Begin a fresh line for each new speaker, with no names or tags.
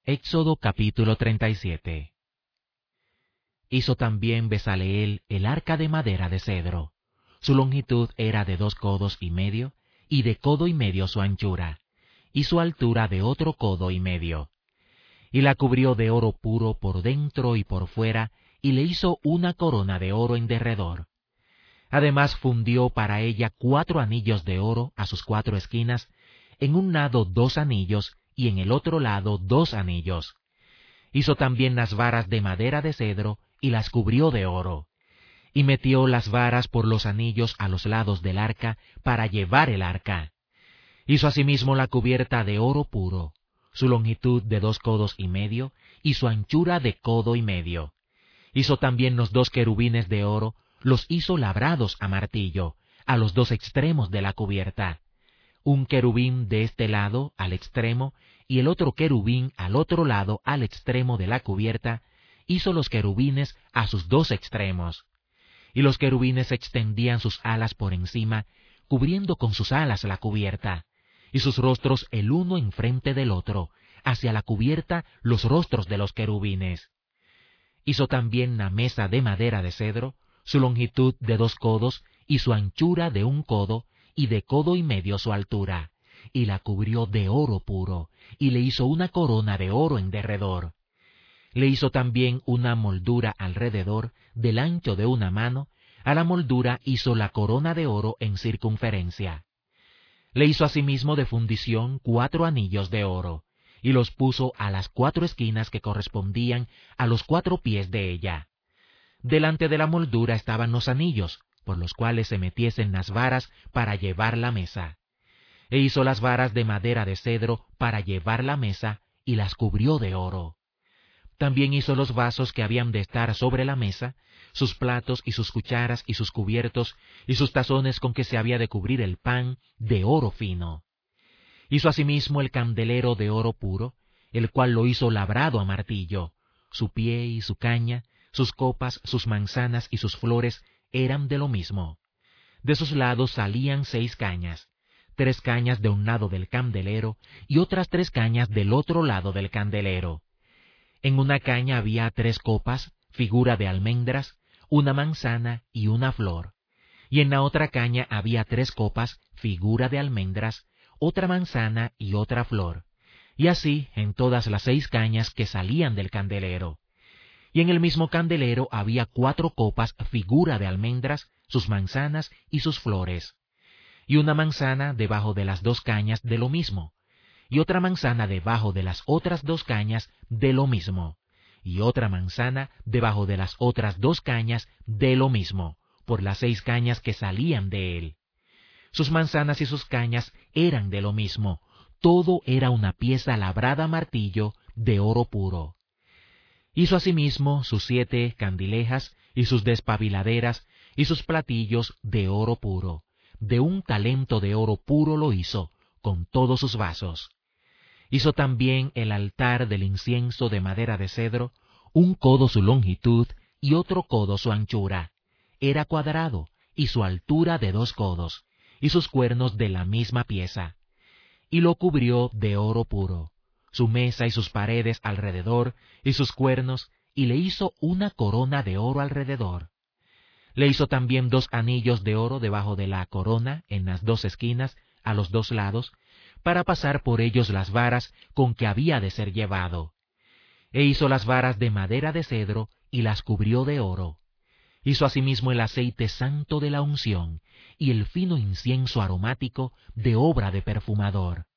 Éxodo capítulo 37. Hizo también Bezaleel el arca de madera de cedro. Su longitud era de 2,5 codos, y de 1,5 codos su anchura, y su altura de 1,5 codos. Y la cubrió de oro puro por dentro y por fuera, y le hizo una corona de oro en derredor. Además fundió para ella 4 anillos de oro a sus 4 esquinas, en un lado 2 anillos, y en el otro lado 2 anillos. Hizo también las varas de madera de cedro, y las cubrió de oro. Y metió las varas por los anillos a los lados del arca, para llevar el arca. Hizo asimismo la cubierta de oro puro, su longitud de 2,5 codos, y su anchura de 1,5 codos. Hizo también los 2 querubines de oro, los hizo labrados a martillo, a los 2 extremos de la cubierta. Un querubín de este lado al extremo, y el otro querubín al otro lado al extremo de la cubierta. Hizo los querubines a sus 2 extremos. Y los querubines extendían sus alas por encima, cubriendo con sus alas la cubierta, y sus rostros el uno enfrente del otro, hacia la cubierta los rostros de los querubines. Hizo también la mesa de madera de cedro, su longitud de 2 codos, y su anchura de 1 codo, y de 1,5 codos su altura, y la cubrió de oro puro, y le hizo una corona de oro en derredor. Le hizo también una moldura alrededor, del ancho de una mano. A la moldura hizo la corona de oro en circunferencia. Le hizo asimismo de fundición 4 anillos de oro, y los puso a las 4 esquinas que correspondían a los 4 pies de ella. Delante de la moldura estaban los anillos, por los cuales se metiesen las varas para llevar la mesa. E hizo las varas de madera de cedro para llevar la mesa, y las cubrió de oro. También hizo los vasos que habían de estar sobre la mesa, sus platos y sus cucharas y sus cubiertos, y sus tazones con que se había de cubrir el pan, de oro fino. Hizo asimismo el candelero de oro puro, el cual lo hizo labrado a martillo. Su pie y su caña, sus copas, sus manzanas y sus flores eran de lo mismo. De sus lados salían 6 cañas, 3 cañas de un lado del candelero y otras 3 cañas del otro lado del candelero. En una caña había 3 copas, figura de almendras, una manzana y una flor. Y en la otra caña había 3 copas, figura de almendras, otra manzana y otra flor. Y así en todas las 6 cañas que salían del candelero. Y en el mismo candelero había 4 copas, figura de almendras, sus manzanas y sus flores. Y una manzana debajo de las 2 cañas de lo mismo. Y otra manzana debajo de las otras 2 cañas de lo mismo, y otra manzana debajo de las otras 2 cañas de lo mismo, por las 6 cañas que salían de él. Sus manzanas y sus cañas eran de lo mismo, todo era una pieza labrada a martillo de oro puro. Hizo asimismo sus 7 candilejas y sus despabiladeras y sus platillos de oro puro, de 1 talento de oro puro lo hizo, con todos sus vasos. Hizo también el altar del incienso de madera de cedro, 1 codo su longitud y otro codo su anchura. Era cuadrado, y su altura de 2 codos, y sus cuernos de la misma pieza. Y lo cubrió de oro puro, su mesa y sus paredes alrededor, y sus cuernos, y le hizo una corona de oro alrededor. Le hizo también 2 anillos de oro debajo de la corona, en las 2 esquinas, a los 2 lados, para pasar por ellos las varas con que había de ser llevado. E hizo las varas de madera de cedro, y las cubrió de oro. Hizo asimismo el aceite santo de la unción, y el fino incienso aromático de obra de perfumador.